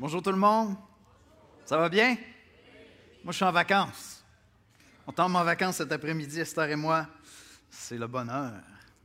Bonjour tout le monde. Ça va bien? Moi, je suis en vacances. On tombe en vacances cet après-midi, Esther et moi. C'est le bonheur.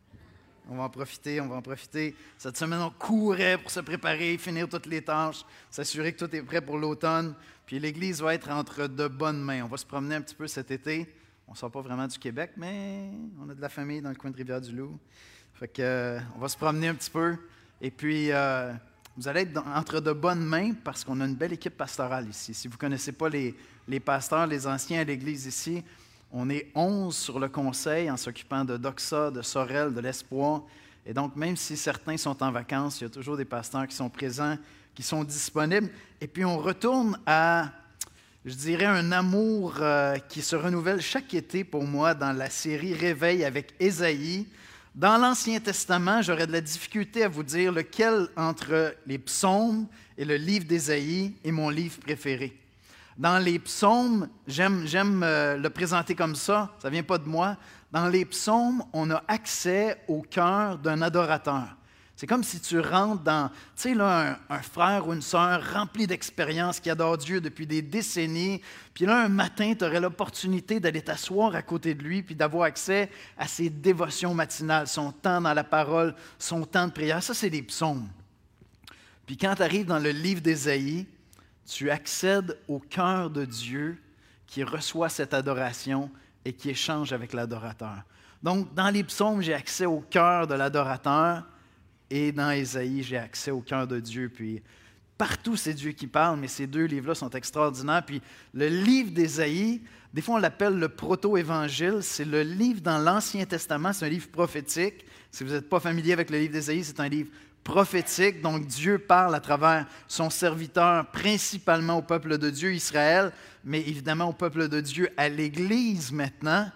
On va en profiter. Cette semaine, on courait pour se préparer, finir toutes les tâches, s'assurer que tout est prêt pour l'automne. Puis l'Église va être entre de bonnes mains. On va se promener un petit peu cet été. On ne sort pas vraiment du Québec, mais on a de la famille dans le coin de Rivière-du-Loup. Fait que, on va se promener un petit peu. Et puis, vous allez être entre de bonnes mains parce qu'on a une belle équipe pastorale ici. Si vous ne connaissez pas les pasteurs, les anciens à l'Église ici, on est 11 sur le conseil en s'occupant de Doxa, de Sorel, de l'Espoir. Et donc, même si certains sont en vacances, il y a toujours des pasteurs qui sont présents, qui sont disponibles. Et puis, on retourne à, je dirais, un amour qui se renouvelle chaque été pour moi dans la série Réveil avec Ésaïe. Dans l'Ancien Testament, j'aurais de la difficulté à vous dire lequel entre les psaumes et le livre d'Ésaïe est mon livre préféré. Dans les psaumes, j'aime le présenter comme ça ne vient pas de moi. Dans les psaumes, on a accès au cœur d'un adorateur. C'est comme si tu rentres dans, tu sais, là, un frère ou une sœur rempli d'expérience qui adore Dieu depuis des décennies. Puis là, un matin, tu aurais l'opportunité d'aller t'asseoir à côté de lui puis d'avoir accès à ses dévotions matinales, son temps dans la parole, son temps de prière. Ça, c'est des psaumes. Puis quand tu arrives dans le livre d'Ésaïe, tu accèdes au cœur de Dieu qui reçoit cette adoration et qui échange avec l'adorateur. Donc, dans les psaumes, j'ai accès au cœur de l'adorateur. Et dans Ésaïe, j'ai accès au cœur de Dieu. Puis partout, c'est Dieu qui parle, mais ces deux livres-là sont extraordinaires. Puis le livre d'Ésaïe, des fois on l'appelle le proto-évangile. C'est le livre dans l'Ancien Testament, c'est un livre prophétique. Si vous n'êtes pas familier avec le livre d'Ésaïe, c'est un livre prophétique. Donc Dieu parle à travers son serviteur, principalement au peuple de Dieu, Israël, mais évidemment au peuple de Dieu, à l'Église maintenant.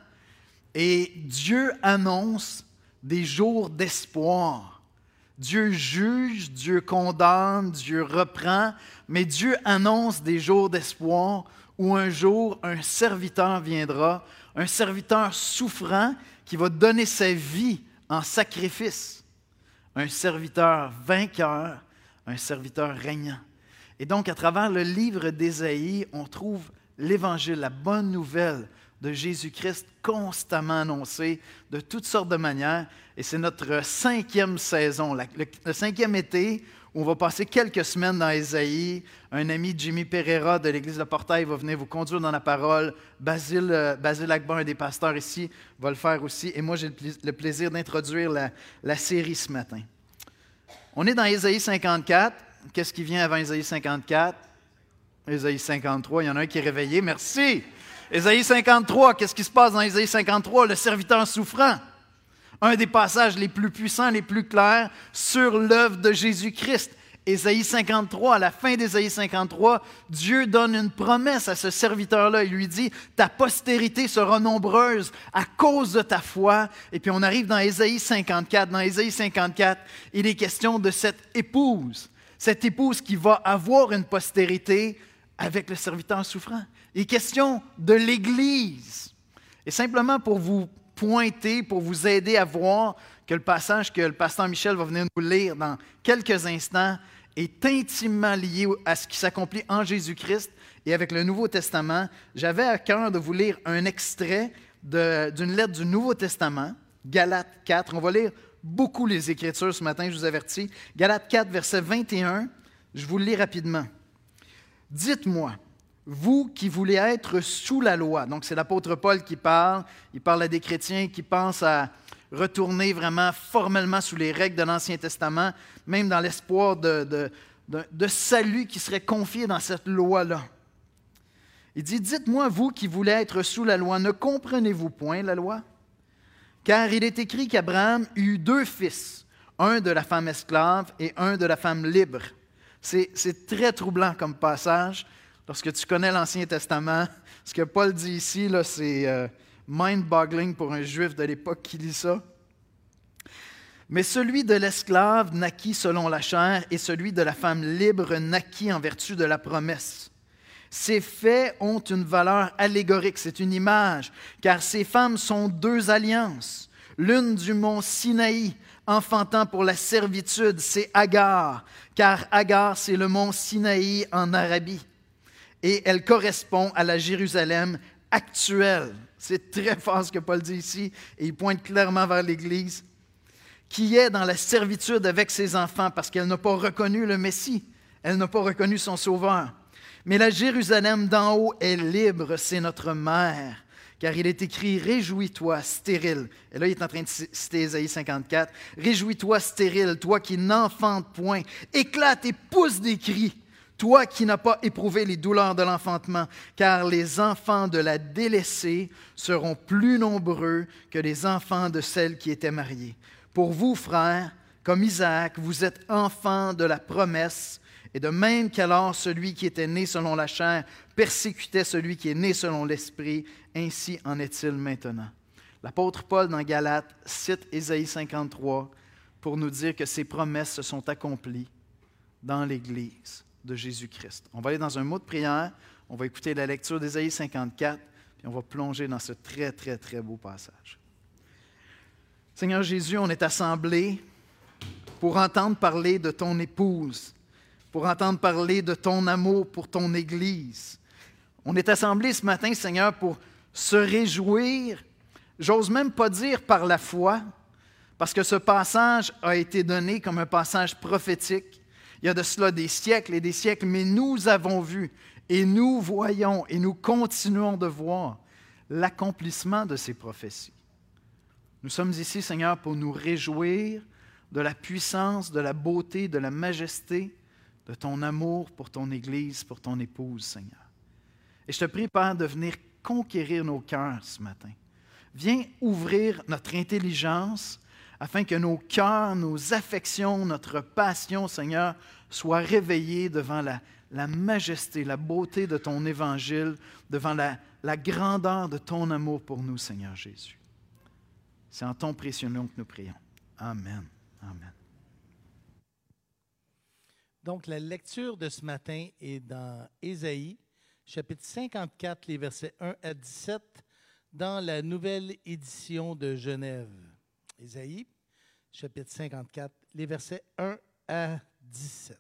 Et Dieu annonce des jours d'espoir. Dieu juge, Dieu condamne, Dieu reprend, mais Dieu annonce des jours d'espoir où un jour un serviteur viendra, un serviteur souffrant qui va donner sa vie en sacrifice, un serviteur vainqueur, un serviteur régnant. Et donc, à travers le livre d'Ésaïe, on trouve l'Évangile, la bonne nouvelle de Jésus-Christ constamment annoncé de toutes sortes de manières. Et c'est notre 5e saison, le 5e été, où on va passer quelques semaines dans Ésaïe. Un ami, Jimmy Pereira de l'Église de Portail, va venir vous conduire dans la parole. Basile Agba, un des pasteurs ici, va le faire aussi. Et moi, j'ai le plaisir d'introduire la série ce matin. On est dans Ésaïe 54. Qu'est-ce qui vient avant Ésaïe 54? Ésaïe 53. Il y en a un qui est réveillé. Merci! Ésaïe 53, qu'est-ce qui se passe dans Ésaïe 53? Le serviteur souffrant. Un des passages les plus puissants, les plus clairs sur l'œuvre de Jésus-Christ. Ésaïe 53, à la fin d'Ésaïe 53, Dieu donne une promesse à ce serviteur-là. Il lui dit, ta postérité sera nombreuse à cause de ta foi. Et puis on arrive dans Ésaïe 54. Dans Ésaïe 54, il est question de cette épouse qui va avoir une postérité avec le serviteur souffrant. Il est question de l'Église. Et simplement pour vous pointer, pour vous aider à voir que le passage que le pasteur Michel va venir nous lire dans quelques instants est intimement lié à ce qui s'accomplit en Jésus-Christ et avec le Nouveau Testament, j'avais à cœur de vous lire un extrait d'une lettre du Nouveau Testament, Galates 4. On va lire beaucoup les Écritures ce matin, je vous avertis. Galates 4, verset 21, je vous le lis rapidement. « Dites-moi, vous qui voulez être sous la loi. » Donc, c'est l'apôtre Paul qui parle. Il parle à des chrétiens qui pensent à retourner vraiment formellement sous les règles de l'Ancien Testament, même dans l'espoir de salut qui serait confié dans cette loi-là. Il dit, « Dites-moi, vous qui voulez être sous la loi, ne comprenez-vous point la loi? Car il est écrit qu'Abraham eut 2 fils, un de la femme esclave et un de la femme libre. » C'est très troublant comme passage. Lorsque tu connais l'Ancien Testament, ce que Paul dit ici, là, c'est mind-boggling pour un juif de l'époque qui lit ça. Mais celui de l'esclave naquit selon la chair et celui de la femme libre naquit en vertu de la promesse. Ces faits ont une valeur allégorique, c'est une image, car ces femmes sont 2 alliances. L'une du mont Sinaï, enfantant pour la servitude, c'est Agar, car Agar, c'est le mont Sinaï en Arabie. Et elle correspond à la Jérusalem actuelle. C'est très fort ce que Paul dit ici, et il pointe clairement vers l'Église, qui est dans la servitude avec ses enfants parce qu'elle n'a pas reconnu le Messie, elle n'a pas reconnu son Sauveur. Mais la Jérusalem d'en haut est libre, c'est notre mère. Car il est écrit, réjouis-toi, stérile. Et là, il est en train de citer Ésaïe 54. Réjouis-toi, stérile, toi qui n'enfantes point. Éclate et pousse des cris, toi qui n'as pas éprouvé les douleurs de l'enfantement. Car les enfants de la délaissée seront plus nombreux que les enfants de celle qui était mariée. Pour vous, frères, comme Isaac, vous êtes enfants de la promesse. Et de même qu'alors celui qui était né selon la chair persécutait celui qui est né selon l'esprit, ainsi en est-il maintenant. L'apôtre Paul dans Galates cite Ésaïe 53 pour nous dire que ces promesses se sont accomplies dans l'Église de Jésus-Christ. On va aller dans un mot de prière, on va écouter la lecture d'Ésaïe 54, puis on va plonger dans ce très, très, très beau passage. Seigneur Jésus, on est assemblés pour entendre parler de ton épouse, pour entendre parler de ton amour pour ton Église. On est assemblés ce matin, Seigneur, pour se réjouir, j'ose même pas dire par la foi, parce que ce passage a été donné comme un passage prophétique. Il y a de cela des siècles et des siècles, mais nous avons vu et nous voyons et nous continuons de voir l'accomplissement de ces prophéties. Nous sommes ici, Seigneur, pour nous réjouir de la puissance, de la beauté, de la majesté de ton amour pour ton Église, pour ton épouse, Seigneur. Et je te prie, Père, de venir conquérir nos cœurs ce matin. Viens ouvrir notre intelligence afin que nos cœurs, nos affections, notre passion, Seigneur, soient réveillés devant la majesté, la beauté de ton Évangile, devant la grandeur de ton amour pour nous, Seigneur Jésus. C'est en ton précieux nom que nous prions. Amen. Amen. Donc, la lecture de ce matin est dans Ésaïe, chapitre 54, les versets 1 à 17, dans la nouvelle édition de Genève. Ésaïe, chapitre 54, les versets 1 à 17.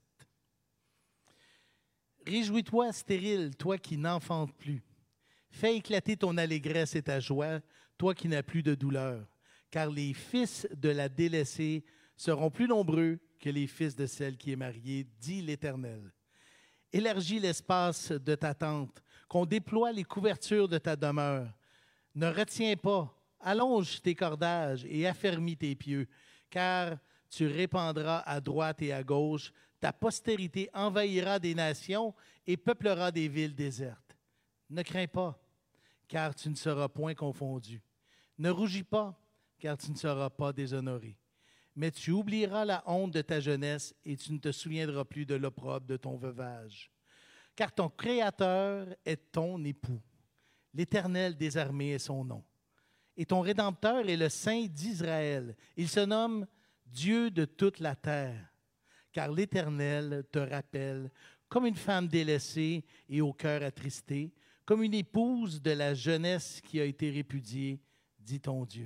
Réjouis-toi, stérile, toi qui n'enfantes plus. Fais éclater ton allégresse et ta joie, toi qui n'as plus de douleur, car les fils de la délaissée seront plus nombreux que les fils de celle qui est mariée, dit l'Éternel. Élargis l'espace de ta tente, qu'on déploie les couvertures de ta demeure. Ne retiens pas, allonge tes cordages et affermis tes pieux, car tu répandras à droite et à gauche, ta postérité envahira des nations et peuplera des villes désertes. Ne crains pas, car tu ne seras point confondu. Ne rougis pas, car tu ne seras pas déshonoré. Mais tu oublieras la honte de ta jeunesse et tu ne te souviendras plus de l'opprobre de ton veuvage. Car ton Créateur est ton époux. L'Éternel des armées est son nom. Et ton Rédempteur est le Saint d'Israël. Il se nomme Dieu de toute la terre. Car l'Éternel te rappelle comme une femme délaissée et au cœur attristé, comme une épouse de la jeunesse qui a été répudiée, dit ton Dieu.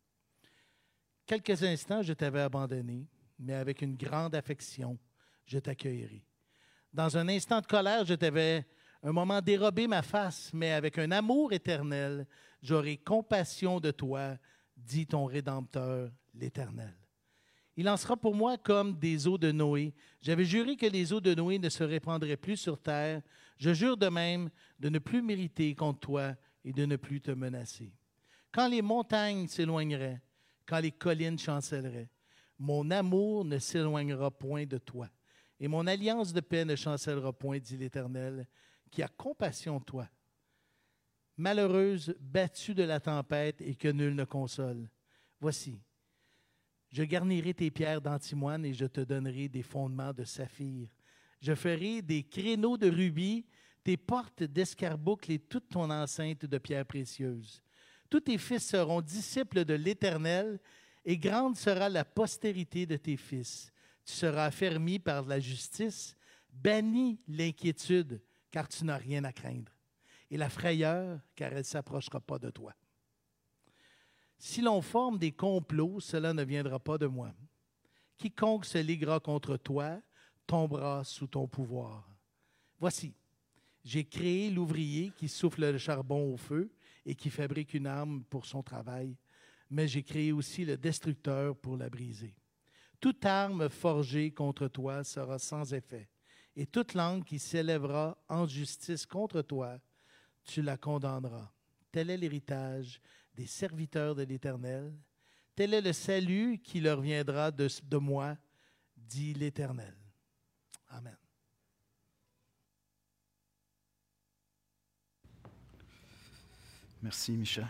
Quelques instants, je t'avais abandonné, mais avec une grande affection, je t'accueillerai. Dans un instant de colère, je t'avais un moment dérobé ma face, mais avec un amour éternel, j'aurai compassion de toi, dit ton Rédempteur, l'Éternel. Il en sera pour moi comme des eaux de Noé. J'avais juré que les eaux de Noé ne se répandraient plus sur terre. Je jure de même de ne plus mériter contre toi et de ne plus te menacer. Quand les montagnes s'éloigneraient, quand les collines chancelleraient, mon amour ne s'éloignera point de toi, et mon alliance de paix ne chancellera point, dit l'Éternel, qui a compassion de toi. Malheureuse, battue de la tempête et que nul ne console. Voici, je garnirai tes pierres d'antimoine et je te donnerai des fondements de saphir. Je ferai des créneaux de rubis, tes portes d'escarboucle et toute ton enceinte de pierres précieuses. Tous tes fils seront disciples de l'Éternel, et grande sera la postérité de tes fils. Tu seras affermi par la justice, banni l'inquiétude, car tu n'as rien à craindre, et la frayeur, car elle ne s'approchera pas de toi. Si l'on forme des complots, cela ne viendra pas de moi. quiconque se liguera contre toi tombera sous ton pouvoir. Voici, j'ai créé l'ouvrier qui souffle le charbon au feu et qui fabrique une arme pour son travail, mais j'ai créé aussi le destructeur pour la briser. Toute arme forgée contre toi sera sans effet, et toute langue qui s'élèvera en justice contre toi, tu la condamneras. Tel est l'héritage des serviteurs de l'Éternel. Tel est le salut qui leur viendra de moi, dit l'Éternel. Amen. Merci, Michel.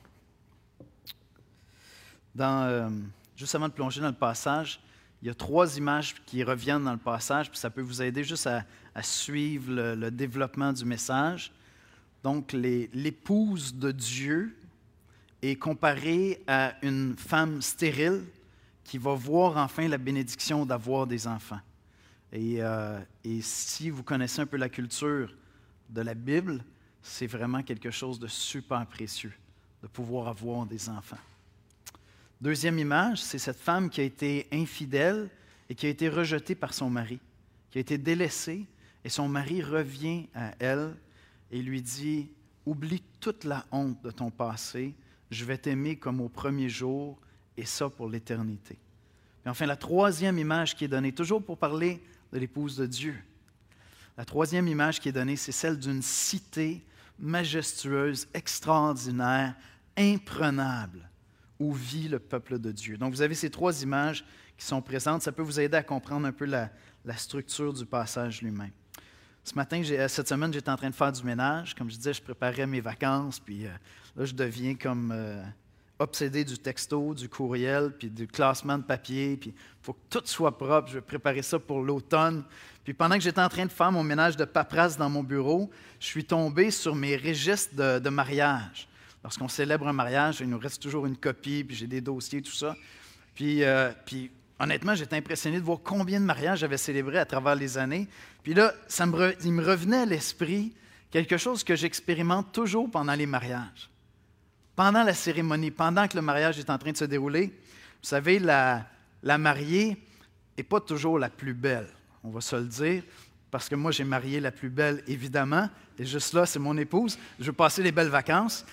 Juste avant de plonger dans le passage, il y a 3 images qui reviennent dans le passage, puis ça peut vous aider juste à suivre le développement du message. Donc, l'épouse de Dieu est comparée à une femme stérile qui va voir enfin la bénédiction d'avoir des enfants. Et si vous connaissez un peu la culture de la Bible, c'est vraiment quelque chose de super précieux, de pouvoir avoir des enfants. Deuxième image, c'est cette femme qui a été infidèle et qui a été rejetée par son mari, qui a été délaissée, et son mari revient à elle et lui dit « Oublie toute la honte de ton passé, je vais t'aimer comme au premier jour, et ça pour l'éternité. » Et enfin, la 3e image qui est donnée, toujours pour parler de l'épouse de Dieu, la 3e image qui est donnée, c'est celle d'une cité majestueuse, extraordinaire, imprenable, où vit le peuple de Dieu. Donc, vous avez ces 3 images qui sont présentes. Ça peut vous aider à comprendre un peu la structure du passage lui-même. Cette semaine, j'étais en train de faire du ménage. Comme je disais, je préparais mes vacances, puis là, je deviens comme obsédé du texto, du courriel, puis du classement de papier, puis il faut que tout soit propre. Je vais préparer ça pour l'automne. Puis pendant que j'étais en train de faire mon ménage de paperasse dans mon bureau, je suis tombé sur mes registres de mariage. Lorsqu'on célèbre un mariage, il nous reste toujours une copie, puis j'ai des dossiers, tout ça. Puis honnêtement, j'étais impressionné de voir combien de mariages j'avais célébrés à travers les années. Puis là, il me revenait à l'esprit quelque chose que j'expérimente toujours pendant les mariages. Pendant la cérémonie, pendant que le mariage est en train de se dérouler, vous savez, la mariée n'est pas toujours la plus belle, on va se le dire, parce que moi, j'ai marié la plus belle, évidemment, et juste là, c'est mon épouse. Je veux passer les belles vacances.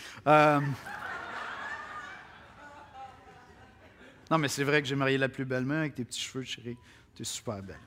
Non, mais c'est vrai que j'ai marié la plus belle, mais avec tes petits cheveux, chérie, tu es super belle.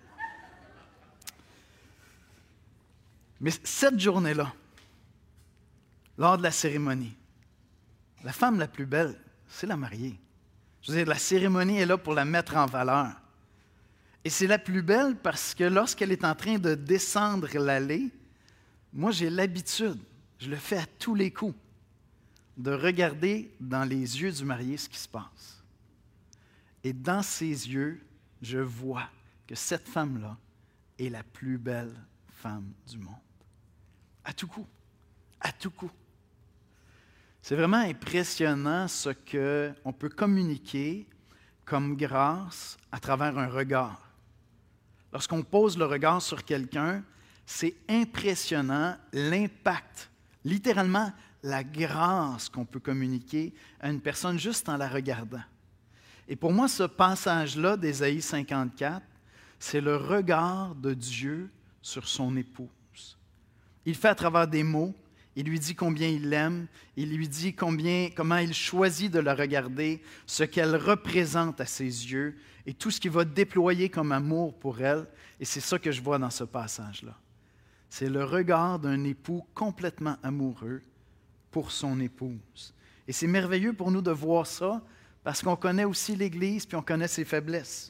Mais cette journée-là, lors de la cérémonie, la femme la plus belle, c'est la mariée. Je veux dire, la cérémonie est là pour la mettre en valeur. Et c'est la plus belle parce que lorsqu'elle est en train de descendre l'allée, moi, j'ai l'habitude, je le fais à tous les coups, de regarder dans les yeux du marié ce qui se passe. Et dans ses yeux, je vois que cette femme-là est la plus belle femme du monde. À tout coup. À tout coup. C'est vraiment impressionnant ce qu'on peut communiquer comme grâce à travers un regard. Lorsqu'on pose le regard sur quelqu'un, c'est impressionnant l'impact, littéralement la grâce qu'on peut communiquer à une personne juste en la regardant. Et pour moi, ce passage-là d'Ésaïe 54, c'est le regard de Dieu sur son épouse. Il fait à travers des mots, il lui dit combien il l'aime, il lui dit comment il choisit de la regarder, ce qu'elle représente à ses yeux et tout ce qu'il va déployer comme amour pour elle. Et c'est ça que je vois dans ce passage-là. C'est le regard d'un époux complètement amoureux pour son épouse. Et c'est merveilleux pour nous de voir ça parce qu'on connaît aussi l'Église puis on connaît ses faiblesses.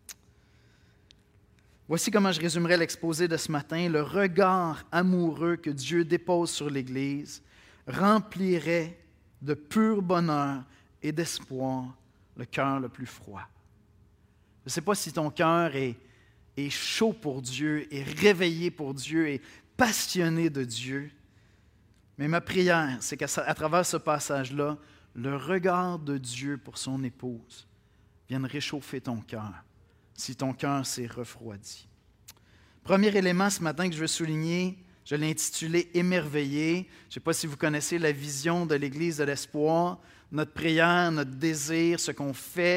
Voici comment je résumerai l'exposé de ce matin. Le regard amoureux que Dieu dépose sur l'Église remplirait de pur bonheur et d'espoir le cœur le plus froid. Je ne sais pas si ton cœur est chaud pour Dieu, est réveillé pour Dieu, est passionné de Dieu. Mais ma prière, c'est qu'à travers ce passage-là, le regard de Dieu pour son épouse vienne réchauffer ton cœur, si ton cœur s'est refroidi. Premier élément ce matin que je veux souligner, je l'ai intitulé « Émerveillé ». Je ne sais pas si vous connaissez la vision de l'Église de l'Espoir, notre prière, notre désir, ce qu'on fait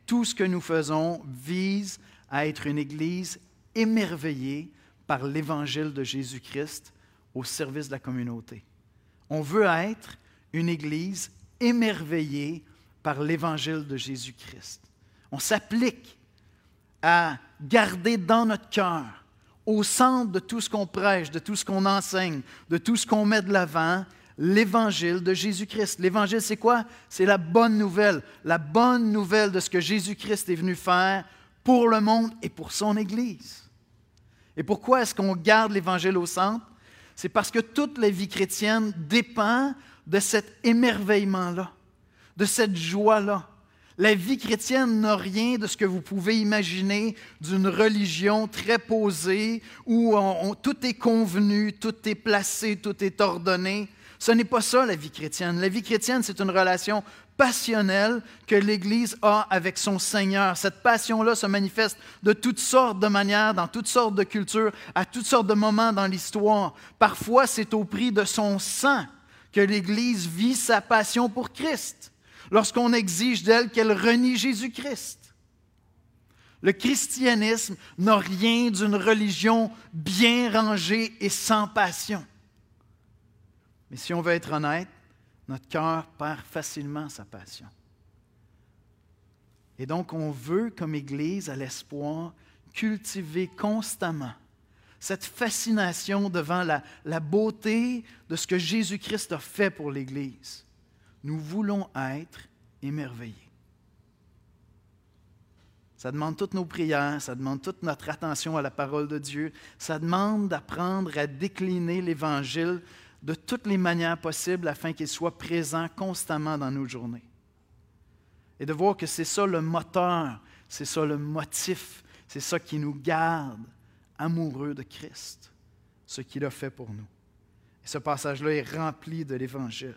tout ce que nous faisons vise à être une Église émerveillée par l'Évangile de Jésus-Christ au service de la communauté. On veut être une Église émerveillée par l'Évangile de Jésus-Christ. On s'applique à garder dans notre cœur, au centre de tout ce qu'on prêche, de tout ce qu'on enseigne, de tout ce qu'on met de l'avant, l'Évangile de Jésus-Christ. L'Évangile, c'est quoi? C'est la bonne nouvelle de ce que Jésus-Christ est venu faire pour le monde et pour son Église. Et pourquoi est-ce qu'on garde l'Évangile au centre? C'est parce que toute la vie chrétienne dépend de cet émerveillement-là, de cette joie-là. La vie chrétienne n'a rien de ce que vous pouvez imaginer d'une religion très posée où tout est convenu, tout est placé, tout est ordonné. Ce n'est pas ça la vie chrétienne. La vie chrétienne, c'est une relation passionnelle que l'Église a avec son Seigneur. Cette passion-là se manifeste de toutes sortes de manières, dans toutes sortes de cultures, à toutes sortes de moments dans l'histoire. Parfois, c'est au prix de son sang que l'Église vit sa passion pour Christ, lorsqu'on exige d'elle qu'elle renie Jésus-Christ. Le christianisme n'a rien d'une religion bien rangée et sans passion. Mais si on veut être honnête, notre cœur perd facilement sa passion. Et donc, on veut, comme Église, à l'Espoir, cultiver constamment cette fascination devant la beauté de ce que Jésus-Christ a fait pour l'Église. Nous voulons être émerveillés. Ça demande toutes nos prières, ça demande toute notre attention à la parole de Dieu, ça demande d'apprendre à décliner l'Évangile de toutes les manières possibles afin qu'il soit présent constamment dans nos journées. Et de voir que c'est ça le moteur, c'est ça le motif, c'est ça qui nous garde amoureux de Christ, ce qu'il a fait pour nous. Et ce passage-là est rempli de l'Évangile.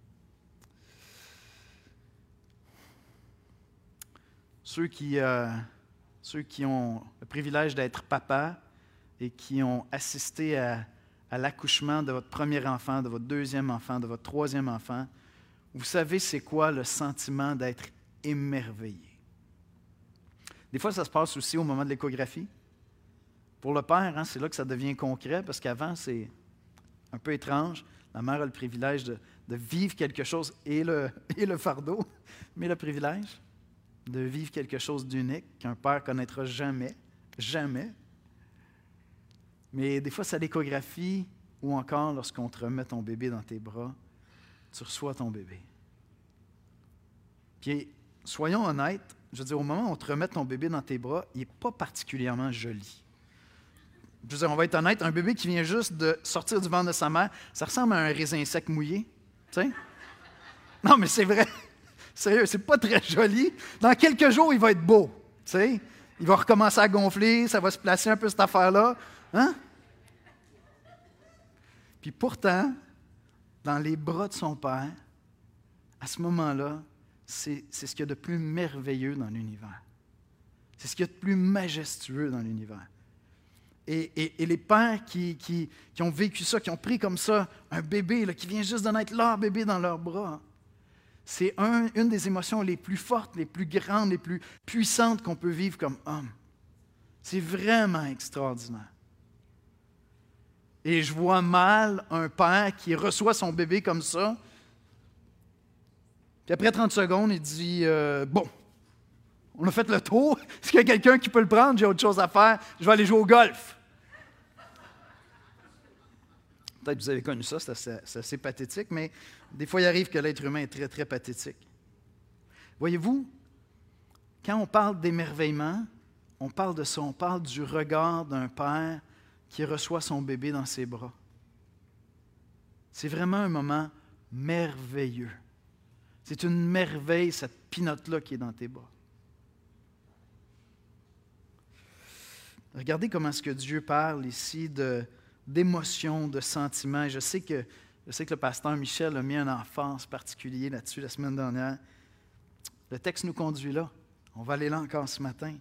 Ceux qui ont le privilège d'être papa et qui ont assisté à l'accouchement de votre premier enfant, de votre deuxième enfant, de votre troisième enfant, vous savez c'est quoi le sentiment d'être émerveillé. Des fois, ça se passe aussi au moment de l'échographie. Pour le père, c'est là que ça devient concret, parce qu'avant, c'est un peu étrange. La mère a le privilège de vivre quelque chose, et le fardeau, mais le privilège de vivre quelque chose d'unique qu'un père ne connaîtra jamais, jamais. Mais des fois, c'est à l'échographie ou encore lorsqu'on te remet ton bébé dans tes bras, tu reçois ton bébé. Puis, soyons honnêtes, je veux dire, au moment où on te remet ton bébé dans tes bras, il n'est pas particulièrement joli. Je veux dire, on va être honnête, un bébé qui vient juste de sortir du ventre de sa mère, ça ressemble à un raisin sec mouillé, tu sais? Non, mais c'est vrai. Sérieux, c'est pas très joli. Dans quelques jours, il va être beau, tu sais? Il va recommencer à gonfler, ça va se placer un peu cette affaire-là. Hein? Puis pourtant, dans les bras de son père, à ce moment-là, c'est ce qu'il y a de plus merveilleux dans l'univers. C'est ce qu'il y a de plus majestueux dans l'univers. Et les pères qui ont vécu ça, qui ont pris comme ça un bébé là, qui vient juste de naître, leur bébé dans leurs bras, c'est une des émotions les plus fortes, les plus grandes, les plus puissantes qu'on peut vivre comme homme. C'est vraiment extraordinaire. Et je vois mal un père qui reçoit son bébé comme ça, puis après 30 secondes, il dit bon, on a fait le tour. Est-ce qu'il y a quelqu'un qui peut le prendre? J'ai autre chose à faire. Je vais aller jouer au golf. Peut-être que vous avez connu ça, c'est assez pathétique, mais des fois, il arrive que l'être humain est très, très pathétique. Voyez-vous, quand on parle d'émerveillement, on parle de ça, on parle du regard d'un père qui reçoit son bébé dans ses bras. C'est vraiment un moment merveilleux. C'est une merveille, cette pinotte-là qui est dans tes bras. Regardez comment est-ce que Dieu parle ici d'émotions, de sentiments. Je sais que le pasteur Michel a mis un emphase particulier là-dessus la semaine dernière. Le texte nous conduit là. On va aller là encore ce matin.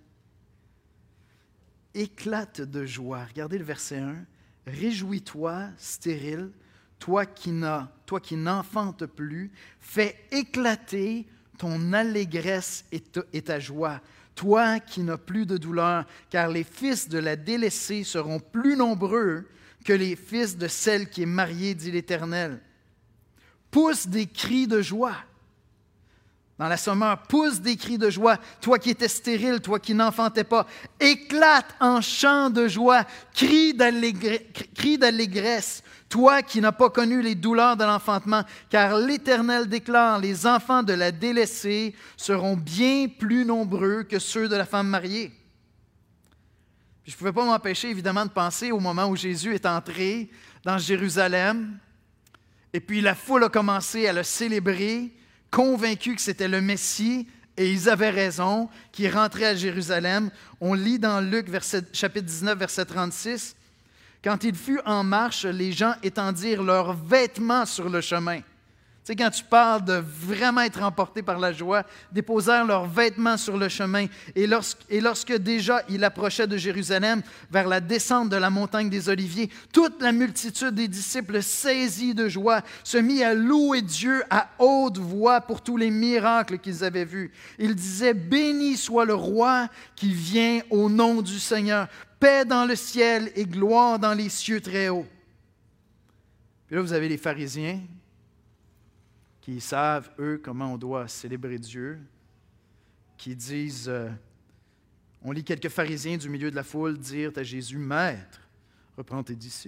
Éclate de joie. Regardez le verset 1. Réjouis-toi, stérile, toi qui n'enfantes plus, fais éclater ton allégresse et ta joie, toi qui n'as plus de douleur, car les fils de la délaissée seront plus nombreux que les fils de celle qui est mariée, dit l'Éternel. Pousse des cris de joie. Dans la Sommeur, pousse des cris de joie, toi qui étais stérile, toi qui n'enfantais pas. Éclate en chants de joie, crie d'allégresse, toi qui n'as pas connu les douleurs de l'enfantement, car l'Éternel déclare, les enfants de la délaissée seront bien plus nombreux que ceux de la femme mariée. Puis je ne pouvais pas m'empêcher, évidemment, de penser au moment où Jésus est entré dans Jérusalem, et puis la foule a commencé à le célébrer, convaincus que c'était le Messie, et ils avaient raison, qu'il rentrait à Jérusalem. On lit dans Luc, chapitre 19, verset 36, « Quand il fut en marche, les gens étendirent leurs vêtements sur le chemin. » Tu sais, quand tu parles de vraiment être emporté par la joie, déposèrent leurs vêtements sur le chemin. Et lorsque déjà il approchait de Jérusalem, vers la descente de la montagne des Oliviers, toute la multitude des disciples, saisis de joie, se mit à louer Dieu à haute voix pour tous les miracles qu'ils avaient vus. Ils disaient, « Béni soit le roi qui vient au nom du Seigneur. Paix dans le ciel et gloire dans les cieux très hauts. » Puis là, vous avez les pharisiens qui savent, eux, comment on doit célébrer Dieu, qui disent, on lit quelques pharisiens du milieu de la foule dire à Jésus, « Maître, reprends tes disciples. »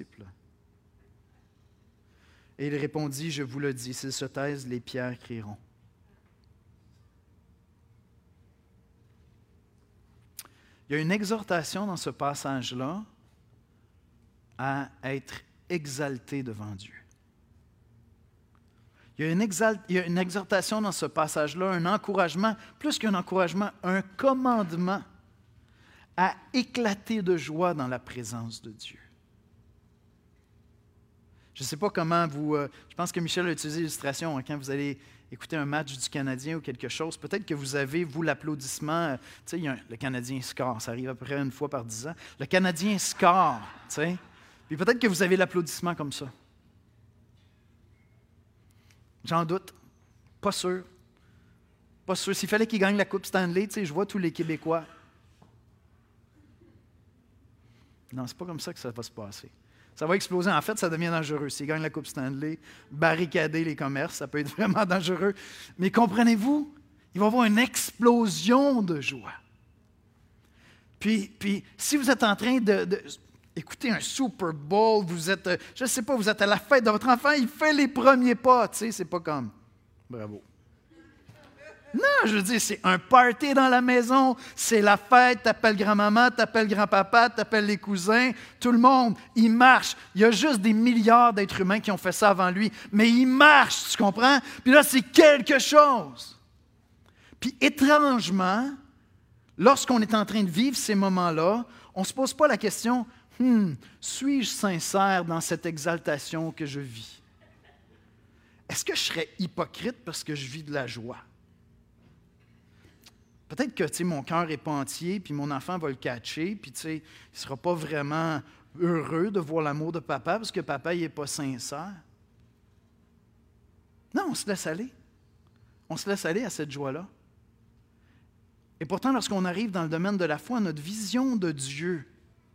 Et il répondit, « Je vous le dis, s'ils se taisent, les pierres crieront. » Il y a une exhortation dans ce passage-là à être exalté devant Dieu. Il y a une exhortation dans ce passage-là, un encouragement, plus qu'un encouragement, un commandement à éclater de joie dans la présence de Dieu. Je ne sais pas comment vous... je pense que Michel a utilisé l'illustration quand vous allez écouter un match du Canadien ou quelque chose. Peut-être que vous avez, vous, l'applaudissement. Tu sais, le Canadien score, ça arrive à peu près une fois par 10 ans. Le Canadien score, tu sais. Puis peut-être que vous avez l'applaudissement comme ça. J'en doute. Pas sûr. Pas sûr. S'il fallait qu'il gagne la Coupe Stanley, tu sais, je vois tous les Québécois. Non, c'est pas comme ça que ça va se passer. Ça va exploser. En fait, ça devient dangereux. S'il gagne la Coupe Stanley, barricader les commerces, ça peut être vraiment dangereux. Mais comprenez-vous, il va y avoir une explosion de joie. Puis si vous êtes en train d'écouter un Super Bowl, vous êtes, je ne sais pas, vous êtes à la fête de votre enfant, il fait les premiers pas, tu sais, c'est pas comme, bravo. Non, je veux dire, c'est un party dans la maison, c'est la fête, t'appelles grand-maman, t'appelles grand-papa, t'appelles les cousins, tout le monde, il marche. Il y a juste des milliards d'êtres humains qui ont fait ça avant lui, mais il marche, tu comprends? Puis là, c'est quelque chose. Puis étrangement, lorsqu'on est en train de vivre ces moments-là, on ne se pose pas la question, suis-je sincère dans cette exaltation que je vis? Est-ce que je serais hypocrite parce que je vis de la joie? Peut-être que mon cœur n'est pas entier, puis mon enfant va le catcher, puis il ne sera pas vraiment heureux de voir l'amour de papa parce que papa n'est pas sincère. Non, on se laisse aller. On se laisse aller à cette joie-là. Et pourtant, lorsqu'on arrive dans le domaine de la foi, notre vision de Dieu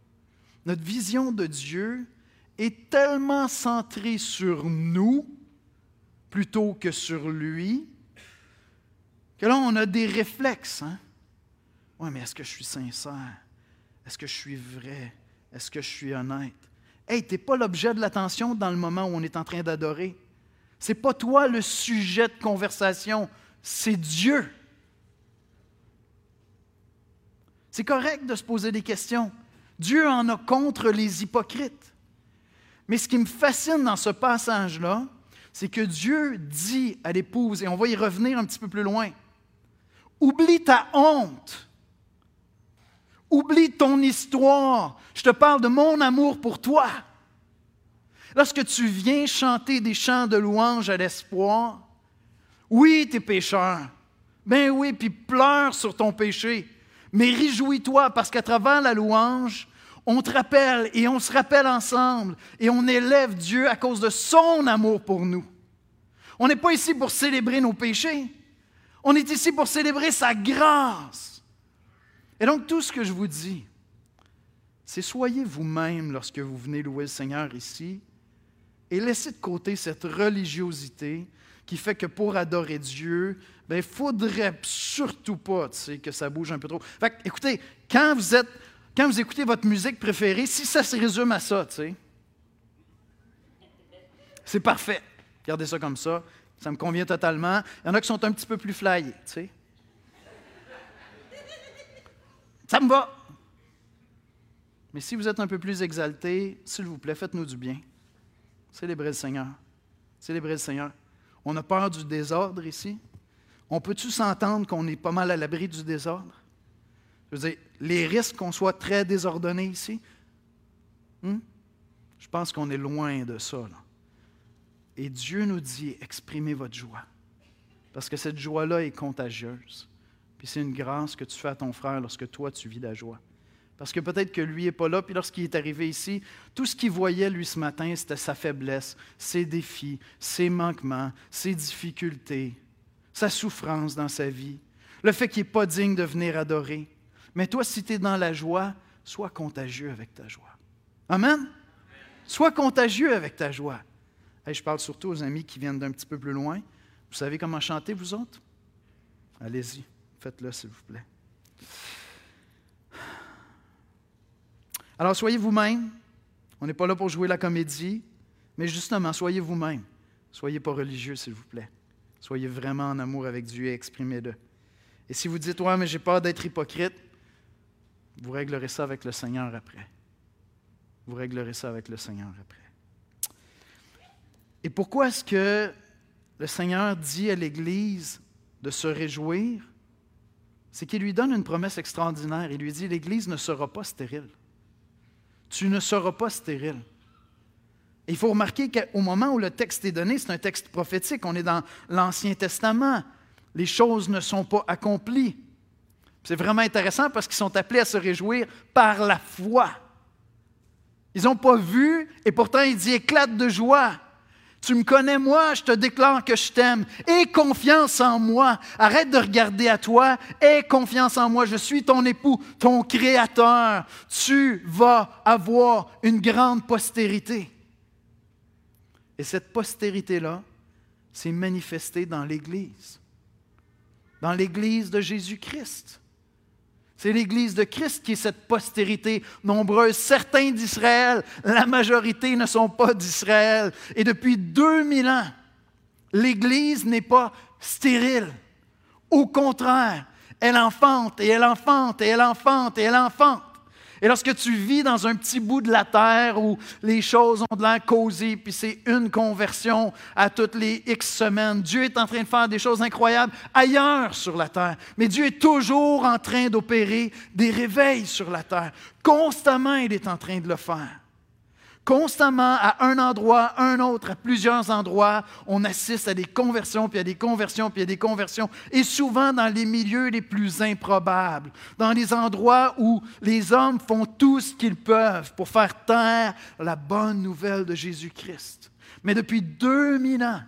est tellement centrée sur nous plutôt que sur lui, que là, on a des réflexes. Hein? Oui, mais est-ce que je suis sincère? Est-ce que je suis vrai? Est-ce que je suis honnête? Hey, tu n'es pas l'objet de l'attention dans le moment où on est en train d'adorer. Ce n'est pas toi le sujet de conversation, c'est Dieu. C'est correct de se poser des questions. Dieu en a contre les hypocrites. Mais ce qui me fascine dans ce passage-là, c'est que Dieu dit à l'épouse, et on va y revenir un petit peu plus loin, oublie ta honte. Oublie ton histoire. Je te parle de mon amour pour toi. Lorsque tu viens chanter des chants de louange à l'espoir, oui, tu es pécheur. Ben oui, puis pleure sur ton péché. Mais réjouis-toi parce qu'à travers la louange, on te rappelle et on se rappelle ensemble et on élève Dieu à cause de son amour pour nous. On n'est pas ici pour célébrer nos péchés. On est ici pour célébrer sa grâce. Et donc, tout ce que je vous dis, c'est soyez vous-même lorsque vous venez louer le Seigneur ici et laissez de côté cette religiosité qui fait que pour adorer Dieu, il ne faudrait surtout pas que ça bouge un peu trop. Fait que, écoutez, quand vous écoutez votre musique préférée, si ça se résume à ça, c'est parfait. Regardez ça comme ça. Ça me convient totalement. Il y en a qui sont un petit peu plus flyés, Ça me va. Mais si vous êtes un peu plus exalté, s'il vous plaît, faites-nous du bien. Célébrez le Seigneur. Célébrez le Seigneur. On a peur du désordre ici. On peut-tu s'entendre qu'on est pas mal à l'abri du désordre? Je veux dire, les risques qu'on soit très désordonné ici, je pense qu'on est loin de ça, là. Et Dieu nous dit, exprimez votre joie. Parce que cette joie-là est contagieuse. Puis c'est une grâce que tu fais à ton frère lorsque toi, tu vis la joie. Parce que peut-être que lui n'est pas là, puis lorsqu'il est arrivé ici, tout ce qu'il voyait, lui, ce matin, c'était sa faiblesse, ses défis, ses manquements, ses difficultés, sa souffrance dans sa vie, le fait qu'il n'est pas digne de venir adorer. Mais toi, si tu es dans la joie, sois contagieux avec ta joie. Amen? Sois contagieux avec ta joie. Hey, je parle surtout aux amis qui viennent d'un petit peu plus loin. Vous savez comment chanter, vous autres? Allez-y, faites-le, s'il vous plaît. Alors, soyez vous-même. On n'est pas là pour jouer la comédie, mais justement, soyez vous-même. Soyez pas religieux, s'il vous plaît. Soyez vraiment en amour avec Dieu et exprimez-le. Et si vous dites, « Ouais, mais j'ai peur d'être hypocrite », vous réglerez ça avec le Seigneur après. Vous réglerez ça avec le Seigneur après. Et pourquoi est-ce que le Seigneur dit à l'Église de se réjouir? C'est qu'il lui donne une promesse extraordinaire. Il lui dit, l'Église ne sera pas stérile. Tu ne seras pas stérile. Et il faut remarquer qu'au moment où le texte est donné, c'est un texte prophétique. On est dans l'Ancien Testament. Les choses ne sont pas accomplies. C'est vraiment intéressant parce qu'ils sont appelés à se réjouir par la foi. Ils n'ont pas vu et pourtant il dit « éclate de joie ». Tu me connais, moi, je te déclare que je t'aime. Aie confiance en moi. Arrête de regarder à toi. Aie confiance en moi. Je suis ton époux, ton créateur. Tu vas avoir une grande postérité. Et cette postérité-là s'est manifestée dans l'Église. Dans l'Église de Jésus-Christ. C'est l'Église de Christ qui est cette postérité nombreuse. Certains d'Israël, la majorité ne sont pas d'Israël. Et depuis 2000 ans, l'Église n'est pas stérile. Au contraire, elle enfante et elle enfante et elle enfante et elle enfante. Et lorsque tu vis dans un petit bout de la terre où les choses ont de l'air cosy, puis c'est une conversion à toutes les X semaines, Dieu est en train de faire des choses incroyables ailleurs sur la terre. Mais Dieu est toujours en train d'opérer des réveils sur la terre. Constamment, il est en train de le faire. Constamment, à un endroit, à un autre, à plusieurs endroits, on assiste à des conversions, puis à des conversions, puis à des conversions, et souvent dans les milieux les plus improbables, dans les endroits où les hommes font tout ce qu'ils peuvent pour faire taire la bonne nouvelle de Jésus-Christ. Mais depuis 2000 ans,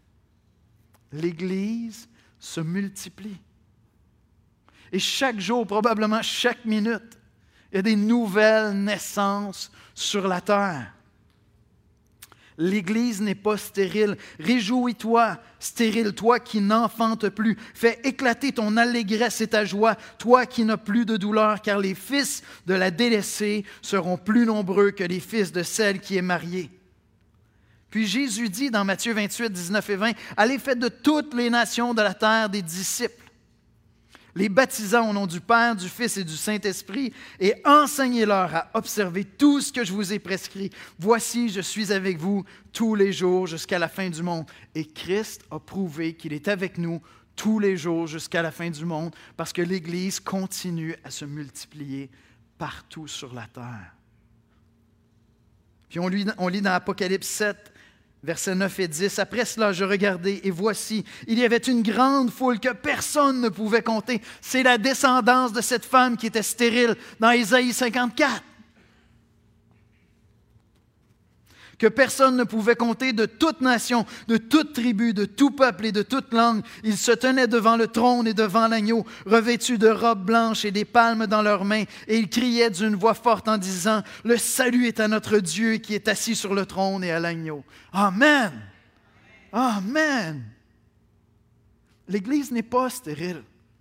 l'Église se multiplie. Et chaque jour, probablement chaque minute, il y a des nouvelles naissances sur la terre. L'Église n'est pas stérile. Réjouis-toi, stérile, toi qui n'enfantes plus. Fais éclater ton allégresse et ta joie, toi qui n'as plus de douleur, car les fils de la délaissée seront plus nombreux que les fils de celle qui est mariée. Puis Jésus dit dans Matthieu 28, 19 et 20, « Allez, faites de toutes les nations de la terre des disciples, les baptisant au nom du Père, du Fils et du Saint-Esprit, et enseignez-leur à observer tout ce que je vous ai prescrit. Voici, je suis avec vous tous les jours jusqu'à la fin du monde. » Et Christ a prouvé qu'il est avec nous tous les jours jusqu'à la fin du monde, parce que l'Église continue à se multiplier partout sur la terre. Puis on lit dans Apocalypse 7, versets 9 et 10, « Après cela, je regardai, et voici, il y avait une grande foule que personne ne pouvait compter. C'est la descendance de cette femme qui était stérile dans Ésaïe 54. que personne ne pouvait compter, de toute nation, de toute tribu, de tout peuple et de toute langue. Ils se tenaient devant le trône et devant l'agneau, revêtus de robes blanches et des palmes dans leurs mains, et ils criaient d'une voix forte en disant, « Le salut est à notre Dieu qui est assis sur le trône et à l'agneau. » Amen! Amen! L'Église n'est pas stérile.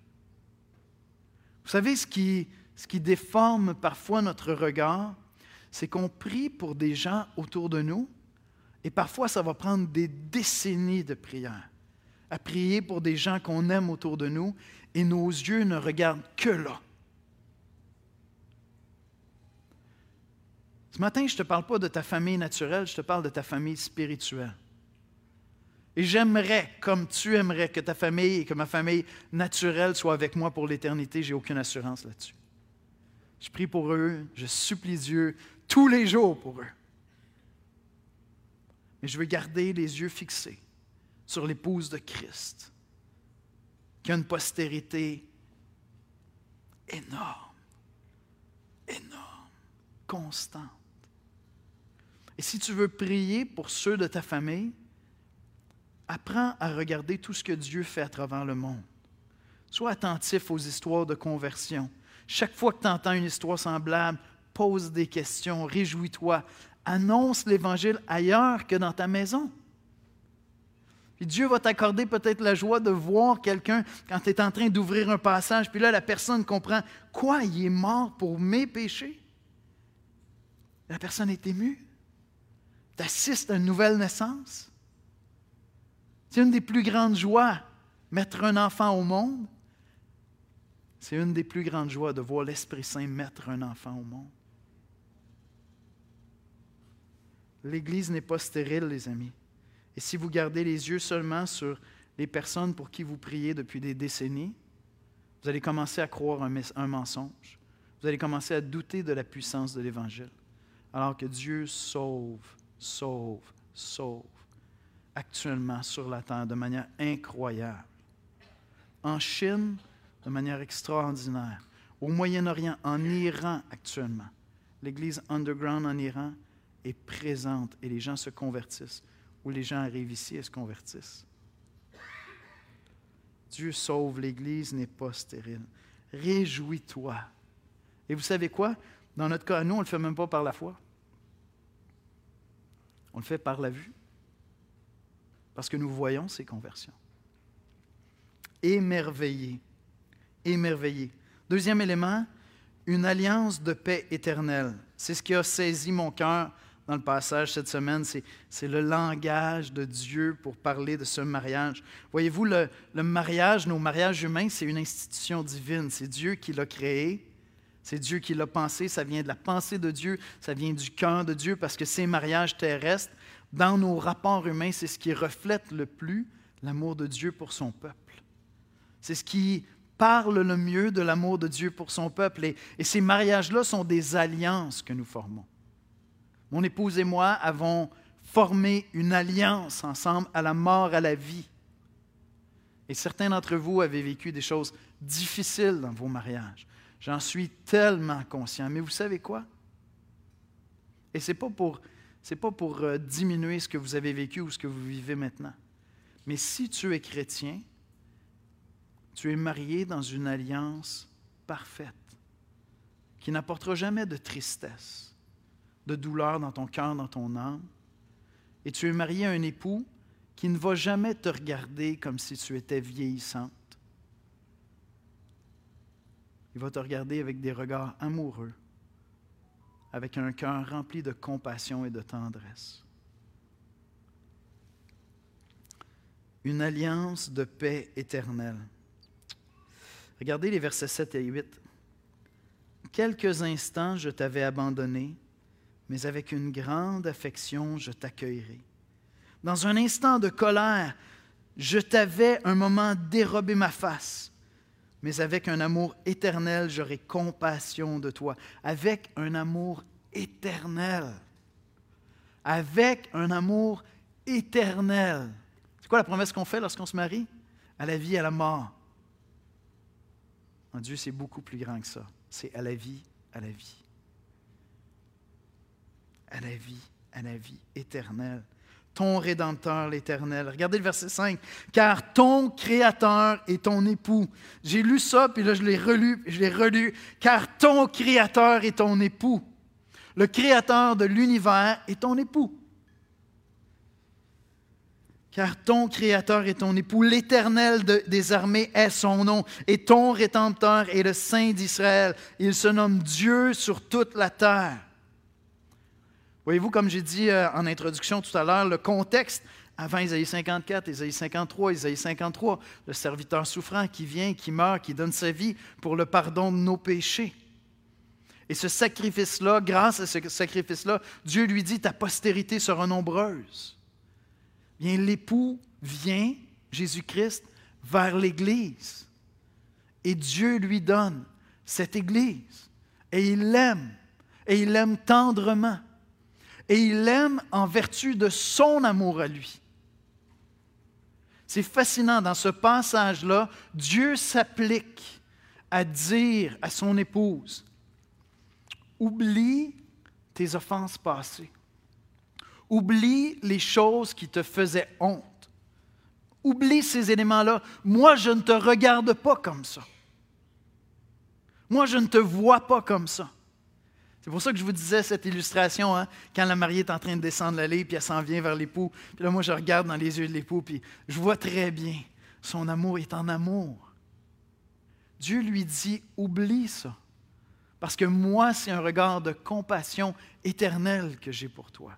Vous savez, ce qui déforme parfois notre regard, c'est qu'on prie pour des gens autour de nous, et parfois ça va prendre des décennies de prière, à prier pour des gens qu'on aime autour de nous, et nos yeux ne regardent que là. Ce matin, je ne te parle pas de ta famille naturelle, je te parle de ta famille spirituelle. Et j'aimerais, comme tu aimerais, que ta famille et que ma famille naturelle soient avec moi pour l'éternité. Je n'ai aucune assurance là-dessus. Je prie pour eux, je supplie Dieu tous les jours pour eux. Mais je veux garder les yeux fixés sur l'épouse de Christ, qui a une postérité énorme, constante. Et si tu veux prier pour ceux de ta famille, apprends à regarder tout ce que Dieu fait à travers le monde. Sois attentif aux histoires de conversion. Chaque fois que tu entends une histoire semblable, pose des questions, réjouis-toi, annonce l'Évangile ailleurs que dans ta maison. Puis Dieu va t'accorder peut-être la joie de voir quelqu'un quand tu es en train d'ouvrir un passage, puis là, la personne comprend « Quoi? Il est mort pour mes péchés? » La personne est émue. Tu assistes à une nouvelle naissance. C'est une des plus grandes joies, mettre un enfant au monde. C'est une des plus grandes joies de voir l'Esprit Saint mettre un enfant au monde. L'Église n'est pas stérile, les amis. Et si vous gardez les yeux seulement sur les personnes pour qui vous priez depuis des décennies, vous allez commencer à croire un mensonge. Vous allez commencer à douter de la puissance de l'Évangile. Alors que Dieu sauve actuellement sur la terre de manière incroyable. En Chine, de manière extraordinaire. Au Moyen-Orient, en Iran actuellement. L'Église underground en Iran est présente et les gens se convertissent. Ou les gens arrivent ici et se convertissent. Dieu sauve, l'Église n'est pas stérile. Réjouis-toi. Et vous savez quoi? Dans notre cas, nous, on ne le fait même pas par la foi. On le fait par la vue. Parce que nous voyons ces conversions. Émerveillé. Émerveillé. Deuxième élément, une alliance de paix éternelle. C'est ce qui a saisi mon cœur dans le passage cette semaine. C'est le langage de Dieu pour parler de ce mariage. Voyez-vous, le mariage, nos mariages humains, c'est une institution divine. C'est Dieu qui l'a créé. C'est Dieu qui l'a pensé. Ça vient de la pensée de Dieu. Ça vient du cœur de Dieu parce que ces mariages terrestres, dans nos rapports humains, c'est ce qui reflète le plus l'amour de Dieu pour son peuple. C'est ce qui parle le mieux de l'amour de Dieu pour son peuple. Et ces mariages-là sont des alliances que nous formons. Mon épouse et moi avons formé une alliance ensemble à la mort, à la vie. Et certains d'entre vous avez vécu des choses difficiles dans vos mariages. J'en suis tellement conscient. Mais vous savez quoi? Et ce n'est pas pour diminuer ce que vous avez vécu ou ce que vous vivez maintenant. Mais si tu es chrétien, tu es marié dans une alliance parfaite qui n'apportera jamais de tristesse, de douleur dans ton cœur, dans ton âme. Et tu es marié à un époux qui ne va jamais te regarder comme si tu étais vieillissante. Il va te regarder avec des regards amoureux, avec un cœur rempli de compassion et de tendresse. Une alliance de paix éternelle. Regardez les versets 7 et 8. « Quelques instants je t'avais abandonné, mais avec une grande affection je t'accueillerai. Dans un instant de colère, je t'avais un moment dérobé ma face, mais avec un amour éternel, j'aurai compassion de toi. » Avec un amour éternel. Avec un amour éternel. C'est quoi la promesse qu'on fait lorsqu'on se marie? À la vie, à la mort. En Dieu, c'est beaucoup plus grand que ça. C'est à la vie, à la vie. À la vie, à la vie éternelle. Ton Rédempteur, l'Éternel. Regardez le verset 5. « Car ton Créateur est ton époux. » J'ai lu ça, puis là je l'ai relu. « Car ton Créateur est ton époux. » Le Créateur de l'univers est ton époux. Car ton Créateur est ton époux, l'Éternel des armées est son nom, et ton Rédempteur est le Saint d'Israël. Il se nomme Dieu sur toute la terre. Voyez-vous, comme j'ai dit en introduction tout à l'heure, le contexte, avant Isaïe 54, Isaïe 53, Isaïe 53, le serviteur souffrant qui vient, qui meurt, qui donne sa vie pour le pardon de nos péchés. Et ce sacrifice-là, grâce à ce sacrifice-là, Dieu lui dit, ta postérité sera nombreuse. Bien, l'époux vient, Jésus-Christ, vers l'Église. Et Dieu lui donne cette Église. Et il l'aime tendrement. Et il l'aime en vertu de son amour à lui. C'est fascinant, dans ce passage-là, Dieu s'applique à dire à son épouse, oublie tes offenses passées. Oublie les choses qui te faisaient honte. Oublie ces éléments-là. Moi, je ne te regarde pas comme ça. Moi, je ne te vois pas comme ça. C'est pour ça que je vous disais cette illustration, hein, quand la mariée est en train de descendre l'allée, puis elle s'en vient vers l'époux. Puis là, moi, je regarde dans les yeux de l'époux, puis je vois très bien, son amour est en amour. Dieu lui dit, oublie ça. Parce que moi, c'est un regard de compassion éternelle que j'ai pour toi.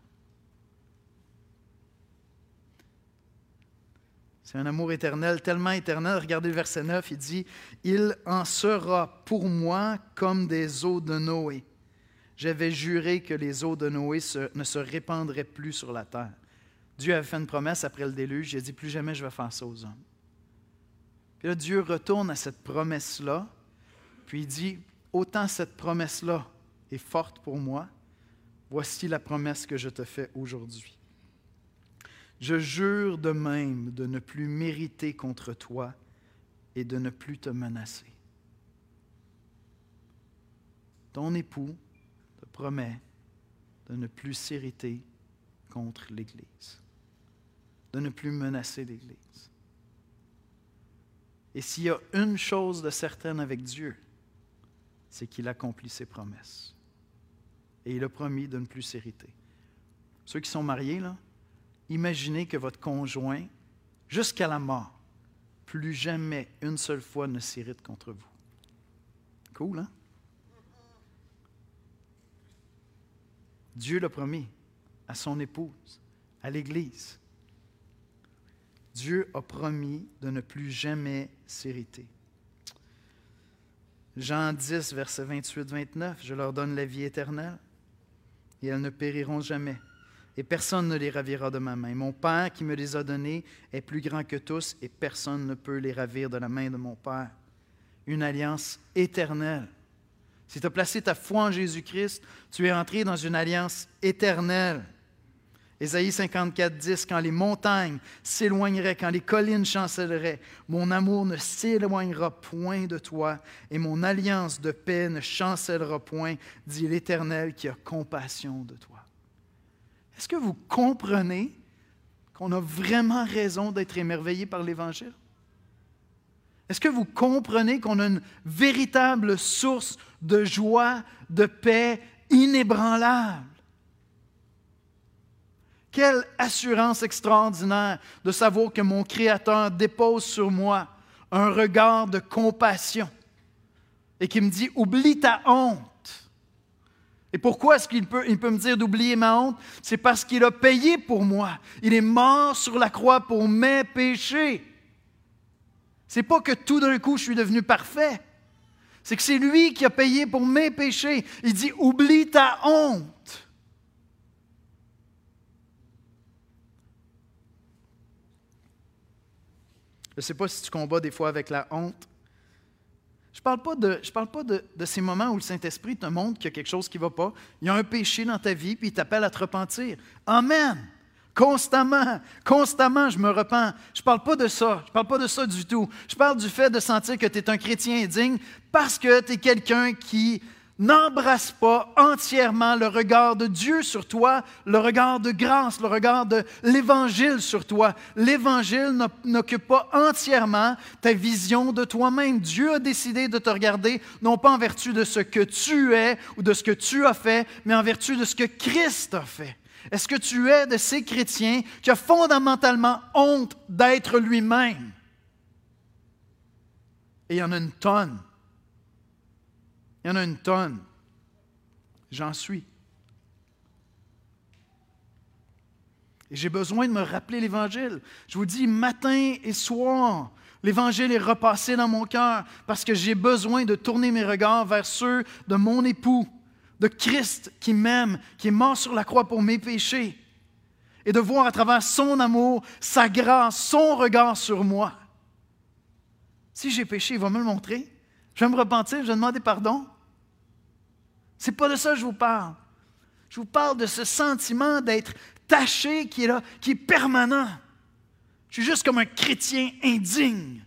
C'est un amour éternel, tellement éternel. Regardez le verset 9, il dit, « Il en sera pour moi comme des eaux de Noé. J'avais juré que les eaux de Noé ne se répandraient plus sur la terre. » Dieu avait fait une promesse après le déluge, il a dit, « Plus jamais je vais faire ça aux hommes. » Puis là, Dieu retourne à cette promesse-là, puis il dit, « Autant cette promesse-là est forte pour moi, voici la promesse que je te fais aujourd'hui. Je jure de même de ne plus mériter contre toi et de ne plus te menacer. » Ton époux te promet de ne plus s'irriter contre l'Église, de ne plus menacer l'Église. Et s'il y a une chose de certaine avec Dieu, c'est qu'il accomplit ses promesses. Et il a promis de ne plus s'irriter. Ceux qui sont mariés, là, imaginez que votre conjoint, jusqu'à la mort, plus jamais une seule fois ne s'irrite contre vous. Cool, hein? Dieu l'a promis à son épouse, à l'Église. Dieu a promis de ne plus jamais s'irriter. Jean 10, versets 28-29, « Je leur donne la vie éternelle, et elles ne périront jamais. Et personne ne les ravira de ma main. Mon Père qui me les a donnés est plus grand que tous, et personne ne peut les ravir de la main de mon Père. » Une alliance éternelle. Si tu as placé ta foi en Jésus-Christ, tu es entré dans une alliance éternelle. Ésaïe 54, 10, « Quand les montagnes s'éloigneraient, quand les collines chancelleraient, mon amour ne s'éloignera point de toi, et mon alliance de paix ne chancellera point, dit l'Éternel qui a compassion de toi. » Est-ce que vous comprenez qu'on a vraiment raison d'être émerveillé par l'Évangile? Est-ce que vous comprenez qu'on a une véritable source de joie, de paix inébranlable? Quelle assurance extraordinaire de savoir que mon Créateur dépose sur moi un regard de compassion et qui me dit « Oublie ta honte ». Et pourquoi est-ce qu'il peut me dire d'oublier ma honte? C'est parce qu'il a payé pour moi. Il est mort sur la croix pour mes péchés. C'est pas que tout d'un coup je suis devenu parfait. C'est que c'est lui qui a payé pour mes péchés. Il dit « Oublie ta honte ». Je ne sais pas si tu combats des fois avec la honte. Je ne parle pas de ces moments où le Saint-Esprit te montre qu'il y a quelque chose qui ne va pas. Il y a un péché dans ta vie, puis il t'appelle à te repentir. Amen! Constamment, je me repens. Je ne parle pas de ça. Je ne parle pas de ça du tout. Je parle du fait de sentir que tu es un chrétien indigne parce que tu es quelqu'un qui n'embrasse pas entièrement le regard de Dieu sur toi, le regard de grâce, le regard de l'Évangile sur toi. L'Évangile n'occupe pas entièrement ta vision de toi-même. Dieu a décidé de te regarder, non pas en vertu de ce que tu es ou de ce que tu as fait, mais en vertu de ce que Christ a fait. Est-ce que tu es de ces chrétiens qui a fondamentalement honte d'être lui-même? Et il y en a une tonne. Il y en a une tonne. J'en suis. Et j'ai besoin de me rappeler l'Évangile. Je vous dis, matin et soir, l'Évangile est repassé dans mon cœur parce que j'ai besoin de tourner mes regards vers ceux de mon époux, de Christ qui m'aime, qui est mort sur la croix pour mes péchés, et de voir à travers son amour, sa grâce, son regard sur moi. Si j'ai péché, il va me le montrer. Je vais me repentir, je vais demander pardon. Ce n'est pas de ça que je vous parle. Je vous parle de ce sentiment d'être taché qui est là, qui est permanent. Je suis juste comme un chrétien indigne.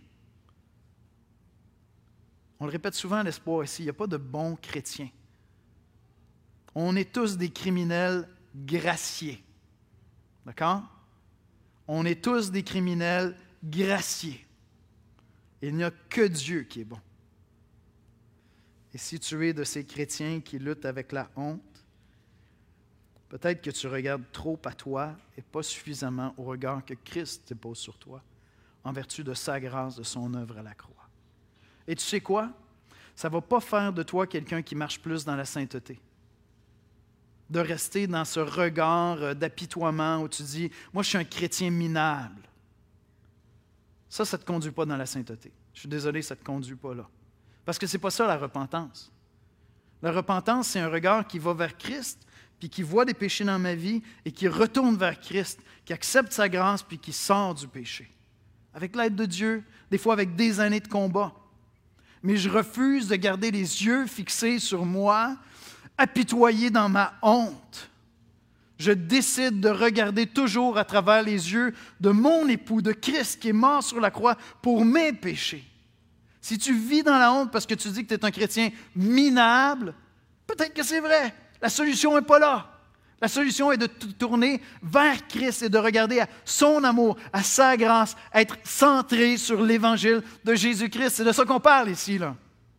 On le répète souvent, l'espoir ici, il n'y a pas de bons chrétiens. On est tous des criminels graciés. D'accord? On est tous des criminels graciés. Il n'y a que Dieu qui est bon. Et si tu es de ces chrétiens qui luttent avec la honte, peut-être que tu regardes trop à toi et pas suffisamment au regard que Christ dépose sur toi, en vertu de sa grâce, de son œuvre à la croix. Et tu sais quoi? Ça ne va pas faire de toi quelqu'un qui marche plus dans la sainteté. De rester dans ce regard d'apitoiement où tu dis « Moi, je suis un chrétien minable ». Ça ne te conduit pas dans la sainteté. Je suis désolé, ça ne te conduit pas là. Parce que ce n'est pas ça la repentance. La repentance, c'est un regard qui va vers Christ, puis qui voit des péchés dans ma vie et qui retourne vers Christ, qui accepte sa grâce, puis qui sort du péché. Avec l'aide de Dieu, des fois avec des années de combat. Mais je refuse de garder les yeux fixés sur moi, apitoyé dans ma honte. Je décide de regarder toujours à travers les yeux de mon époux, de Christ, qui est mort sur la croix pour mes péchés. Si tu vis dans la honte parce que tu dis que tu es un chrétien minable, peut-être que c'est vrai. La solution n'est pas là. La solution est de te tourner vers Christ et de regarder à son amour, à sa grâce, à être centré sur l'Évangile de Jésus-Christ. C'est de ça qu'on parle ici, là.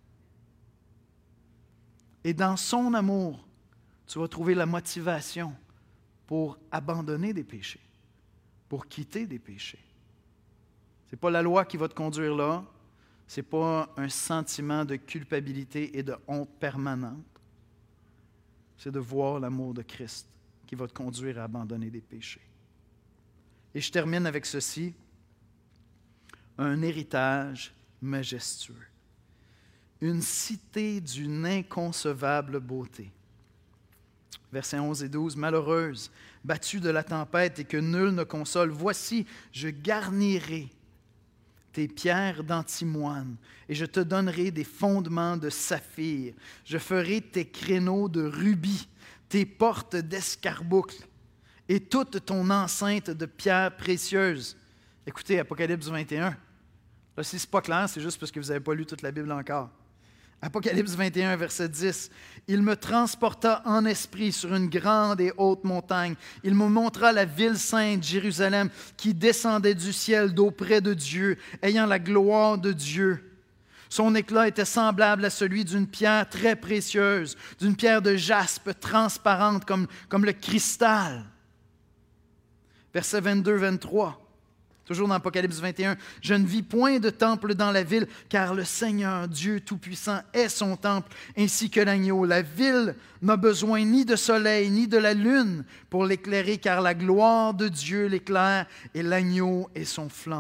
Et dans son amour, tu vas trouver la motivation pour abandonner des péchés, pour quitter des péchés. Ce n'est pas la loi qui va te conduire là. Ce n'est pas un sentiment de culpabilité et de honte permanente. C'est de voir l'amour de Christ qui va te conduire à abandonner des péchés. Et je termine avec ceci. Un héritage majestueux. Une cité d'une inconcevable beauté. Versets 11 et 12. Malheureuse, battue de la tempête et que nul ne console, voici, je garnirai tes pierres d'antimoine, et je te donnerai des fondements de saphir. Je ferai tes créneaux de rubis, tes portes d'escarboucle, et toute ton enceinte de pierres précieuses. Écoutez, Apocalypse 21. Là, si ce n'est pas clair, c'est juste parce que vous n'avez pas lu toute la Bible encore. Apocalypse 21, verset 10. « Il me transporta en esprit sur une grande et haute montagne. Il me montra la ville sainte, Jérusalem, qui descendait du ciel d'auprès de Dieu, ayant la gloire de Dieu. Son éclat était semblable à celui d'une pierre très précieuse, d'une pierre de jaspe transparente comme le cristal. » Verset 22-23. Toujours dans Apocalypse 21, « Je ne vis point de temple dans la ville, car le Seigneur, Dieu Tout-Puissant, est son temple, ainsi que l'agneau. La ville n'a besoin ni de soleil, ni de la lune pour l'éclairer, car la gloire de Dieu l'éclaire, et l'agneau est son flambeau. »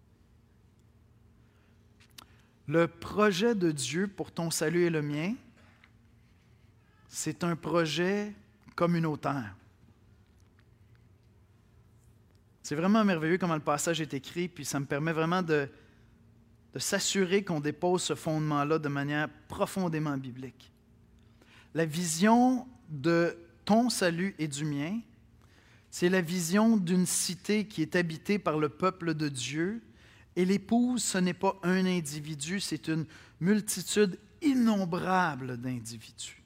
Le projet de Dieu pour ton salut et le mien, c'est un projet communautaire. C'est vraiment merveilleux comment le passage est écrit, puis ça me permet vraiment de s'assurer qu'on dépose ce fondement-là de manière profondément biblique. La vision de ton salut et du mien, c'est la vision d'une cité qui est habitée par le peuple de Dieu, et l'épouse, ce n'est pas un individu, c'est une multitude innombrables d'individus.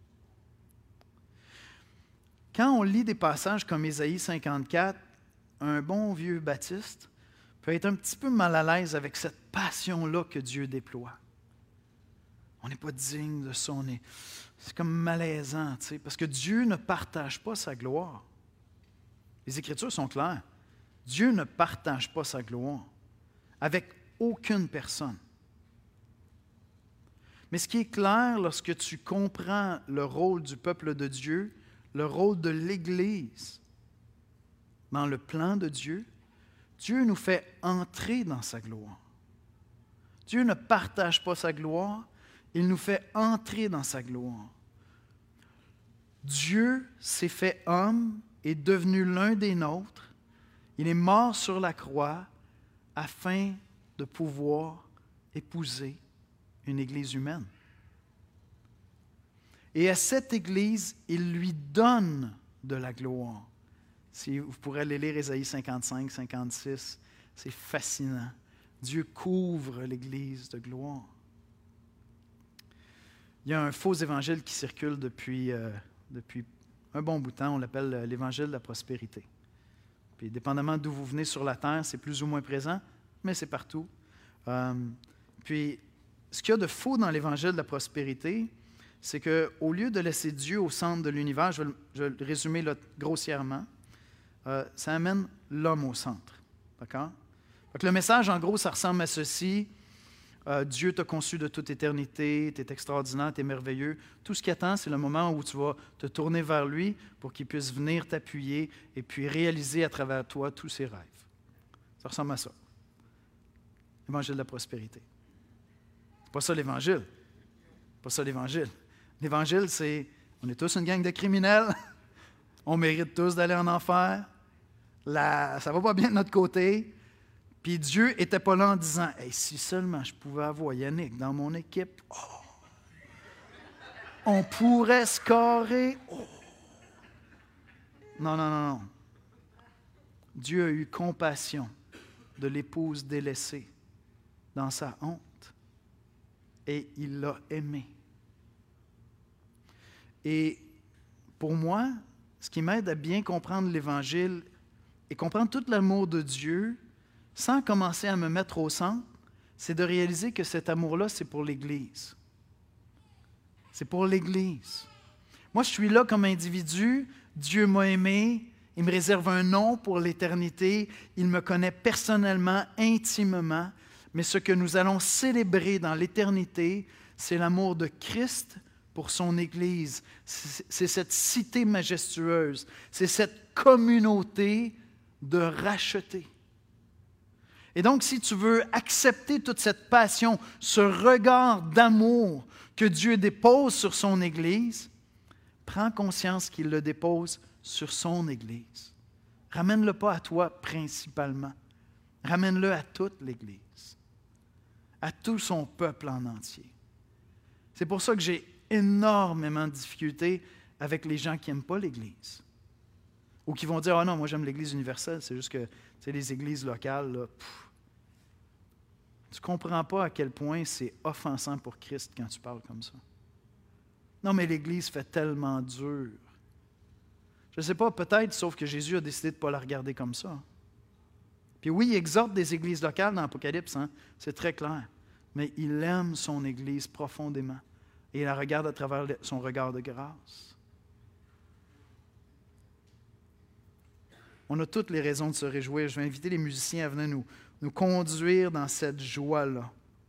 Quand on lit des passages comme Ésaïe 54, un bon vieux baptiste peut être un petit peu mal à l'aise avec cette passion-là que Dieu déploie. On n'est pas digne de ça, c'est comme malaisant, tu sais, parce que Dieu ne partage pas sa gloire. Les Écritures sont claires. Dieu ne partage pas sa gloire avec aucune personne. Mais ce qui est clair lorsque tu comprends le rôle du peuple de Dieu, le rôle de l'Église dans le plan de Dieu, Dieu nous fait entrer dans sa gloire. Dieu ne partage pas sa gloire, il nous fait entrer dans sa gloire. Dieu s'est fait homme, est devenu l'un des nôtres. Il est mort sur la croix afin de pouvoir épouser une Église humaine. Et à cette Église, il lui donne de la gloire. Si vous pourrez aller lire Ésaïe 55, 56, c'est fascinant. Dieu couvre l'Église de gloire. Il y a un faux évangile qui circule depuis un bon bout de temps. On l'appelle l'évangile de la prospérité. Puis, dépendamment d'où vous venez sur la terre, c'est plus ou moins présent, mais c'est partout. Puis, ce qu'il y a de faux dans l'évangile de la prospérité, c'est qu'au lieu de laisser Dieu au centre de l'univers, je vais le résumer là, grossièrement, ça amène l'homme au centre. D'accord? Donc, le message, en gros, ça ressemble à ceci. Dieu t'a conçu de toute éternité, tu es extraordinaire, tu es merveilleux. Tout ce qui attend, c'est le moment où tu vas te tourner vers lui pour qu'il puisse venir t'appuyer et puis réaliser à travers toi tous ses rêves. Ça ressemble à ça. L'évangile de la prospérité. C'est pas ça l'Évangile. Pas ça l'Évangile. L'Évangile, c'est on est tous une gang de criminels, on mérite tous d'aller en enfer, ça va pas bien de notre côté, puis Dieu n'était pas là en disant « Hey, si seulement je pouvais avoir Yannick dans mon équipe, on pourrait scorer. Oh. » Non, non, non, non. Dieu a eu compassion de l'épouse délaissée dans sa honte et il l'a aimée. Et pour moi, ce qui m'aide à bien comprendre l'Évangile et comprendre tout l'amour de Dieu, sans commencer à me mettre au centre, c'est de réaliser que cet amour-là, c'est pour l'Église. C'est pour l'Église. Moi, je suis là comme individu, Dieu m'a aimé, il me réserve un nom pour l'éternité, il me connaît personnellement, intimement, mais ce que nous allons célébrer dans l'éternité, c'est l'amour de Christ pour son Église. C'est cette cité majestueuse, c'est cette communauté de rachetés. Et donc, si tu veux accepter toute cette passion, ce regard d'amour que Dieu dépose sur son Église, prends conscience qu'il le dépose sur son Église. Ramène-le pas à toi principalement. Ramène-le à toute l'Église, à tout son peuple en entier. C'est pour ça que j'ai énormément de difficultés avec les gens qui n'aiment pas l'Église. Ou qui vont dire « Ah non, moi j'aime l'Église universelle, c'est juste que les églises locales, là, tu ne comprends pas à quel point c'est offensant pour Christ quand tu parles comme ça. Non, mais l'Église fait tellement dur. Je ne sais pas, peut-être, sauf que Jésus a décidé de ne pas la regarder comme ça. Puis oui, il exhorte des églises locales dans l'Apocalypse, hein, c'est très clair. Mais il aime son Église profondément. Et il la regarde à travers son regard de grâce. On a toutes les raisons de se réjouir. Je vais inviter les musiciens à venir nous conduire dans cette joie-là.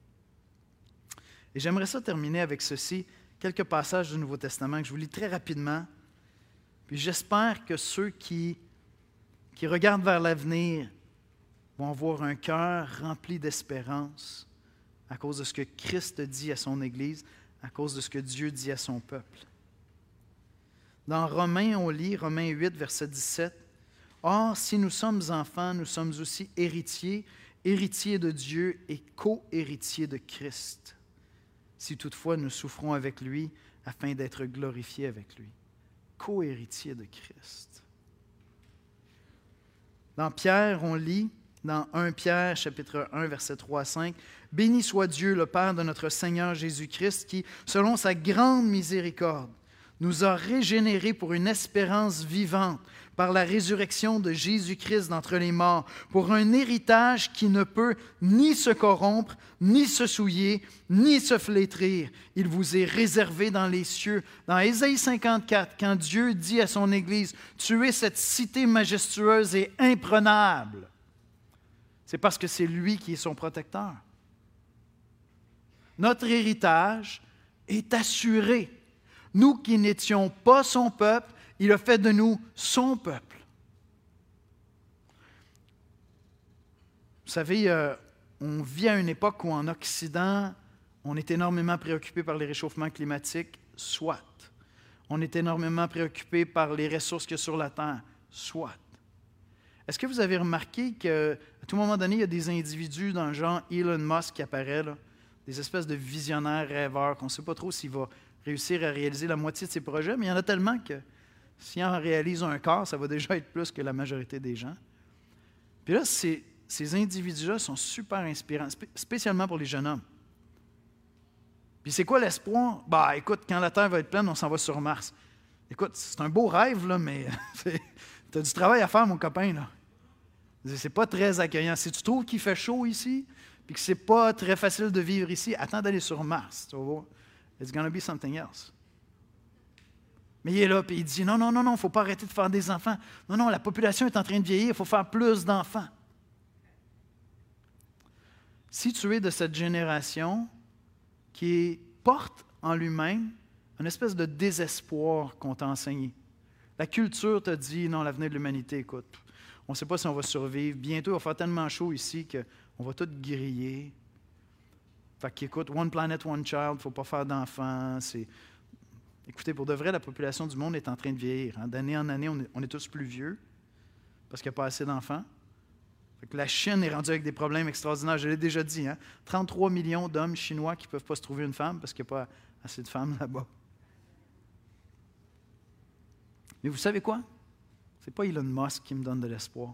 Et j'aimerais ça terminer avec ceci, quelques passages du Nouveau Testament que je vous lis très rapidement. Puis j'espère que ceux qui regardent vers l'avenir vont avoir un cœur rempli d'espérance à cause de ce que Christ dit à son Église, à cause de ce que Dieu dit à son peuple. Dans Romains, on lit, Romains 8, verset 17, « Or, si nous sommes enfants, nous sommes aussi héritiers, héritiers de Dieu et co-héritiers de Christ, si toutefois nous souffrons avec lui afin d'être glorifiés avec lui. » Co-héritiers de Christ. Dans Pierre, on lit, dans 1 Pierre, chapitre 1, versets 3 à 5. « Béni soit Dieu, le Père de notre Seigneur Jésus-Christ, qui, selon sa grande miséricorde, nous a régénérés pour une espérance vivante par la résurrection de Jésus-Christ d'entre les morts, pour un héritage qui ne peut ni se corrompre, ni se souiller, ni se flétrir. Il vous est réservé dans les cieux. » Dans Ésaïe 54, quand Dieu dit à son Église, « Tu es cette cité majestueuse et imprenable », c'est parce que c'est lui qui est son protecteur. Notre héritage est assuré. Nous qui n'étions pas son peuple, il a fait de nous son peuple. Vous savez, on vit à une époque où en Occident, on est énormément préoccupé par les réchauffements climatiques, soit. On est énormément préoccupé par les ressources qu'il y a sur la Terre, soit. Est-ce que vous avez remarqué qu'à tout moment donné, il y a des individus dans le genre Elon Musk qui apparaît, là, des espèces de visionnaires rêveurs qu'on ne sait pas trop s'il va réussir à réaliser la moitié de ses projets, mais il y en a tellement que s'il en réalise un quart, ça va déjà être plus que la majorité des gens. Puis là, ces individus-là sont super inspirants, spécialement pour les jeunes hommes. Puis c'est quoi l'espoir? Bah, écoute, quand la Terre va être pleine, on s'en va sur Mars. Écoute, c'est un beau rêve, là, mais tu as du travail à faire, mon copain, là. C'est pas très accueillant. Si tu trouves qu'il fait chaud ici, puis que c'est pas très facile de vivre ici, attends d'aller sur Mars, tu vas voir. It's gonna be something else. Mais il est là, puis il dit, non, il ne faut pas arrêter de faire des enfants. Non, la population est en train de vieillir, il faut faire plus d'enfants. Si tu es de cette génération qui porte en lui-même une espèce de désespoir qu'on t'a enseigné, la culture te dit, non, l'avenir de l'humanité, écoute, on ne sait pas si on va survivre. Bientôt, il va faire tellement chaud ici qu'on va tout griller. Fait qu'écoute, one planet, one child, il ne faut pas faire d'enfants. Écoutez, pour de vrai, la population du monde est en train de vieillir. Hein. D'année en année, on est tous plus vieux parce qu'il n'y a pas assez d'enfants. Fait que la Chine est rendue avec des problèmes extraordinaires. Je l'ai déjà dit, hein? 33 millions d'hommes chinois qui ne peuvent pas se trouver une femme parce qu'il n'y a pas assez de femmes là-bas. Mais vous savez quoi? Ce n'est pas Elon Musk qui me donne de l'espoir.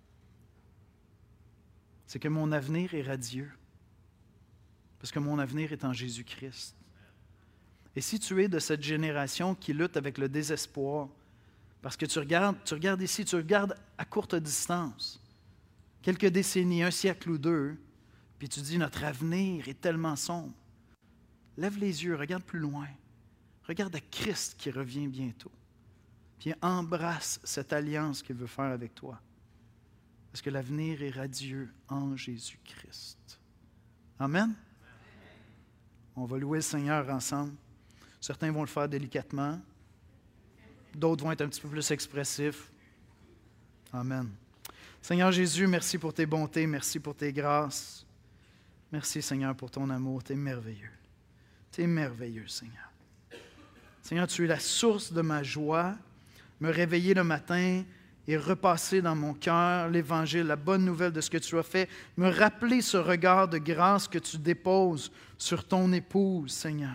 C'est que mon avenir est radieux. Parce que mon avenir est en Jésus-Christ. Et si tu es de cette génération qui lutte avec le désespoir, parce que tu regardes ici, tu regardes à courte distance, quelques décennies, un siècle ou deux, puis tu dis, notre avenir est tellement sombre. Lève les yeux, regarde plus loin. Regarde à Christ qui revient bientôt. Puis embrasse cette alliance qu'il veut faire avec toi. Parce que l'avenir est radieux en Jésus-Christ. Amen? On va louer le Seigneur ensemble. Certains vont le faire délicatement. D'autres vont être un petit peu plus expressifs. Amen. Seigneur Jésus, merci pour tes bontés, merci pour tes grâces. Merci, Seigneur, pour ton amour. Tu es merveilleux. Tu es merveilleux, Seigneur. Seigneur, tu es la source de ma joie. Me réveiller le matin et repasser dans mon cœur l'Évangile, la bonne nouvelle de ce que tu as fait. Me rappeler ce regard de grâce que tu déposes sur ton épouse, Seigneur.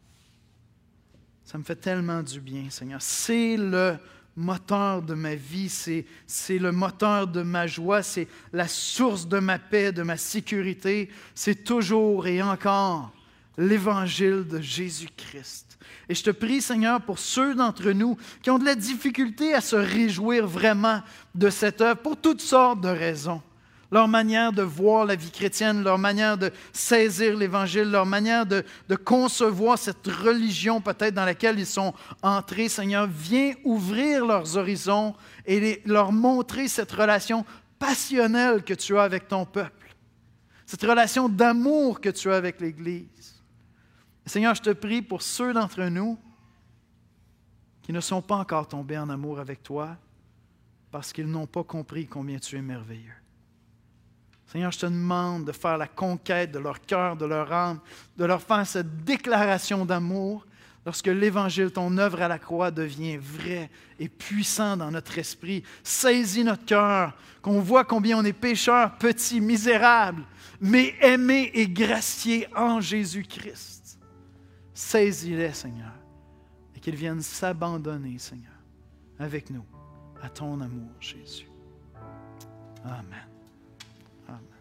Ça me fait tellement du bien, Seigneur. C'est le moteur de ma vie, c'est le moteur de ma joie, c'est la source de ma paix, de ma sécurité. C'est toujours et encore l'Évangile de Jésus-Christ. Et je te prie, Seigneur, pour ceux d'entre nous qui ont de la difficulté à se réjouir vraiment de cette œuvre, pour toutes sortes de raisons. Leur manière de voir la vie chrétienne, leur manière de saisir l'Évangile, leur manière de concevoir cette religion peut-être dans laquelle ils sont entrés. Seigneur, viens ouvrir leurs horizons et leur montrer cette relation passionnelle que tu as avec ton peuple, cette relation d'amour que tu as avec l'Église. Seigneur, je te prie pour ceux d'entre nous qui ne sont pas encore tombés en amour avec toi parce qu'ils n'ont pas compris combien tu es merveilleux. Seigneur, je te demande de faire la conquête de leur cœur, de leur âme, de leur faire cette déclaration d'amour lorsque l'Évangile, ton œuvre à la croix, devient vrai et puissant dans notre esprit. Saisis notre cœur, qu'on voit combien on est pécheurs, petits, misérables, mais aimés et graciés en Jésus-Christ. Saisis-les, Seigneur, et qu'ils viennent s'abandonner, Seigneur, avec nous, à ton amour, Jésus. Amen. Amen.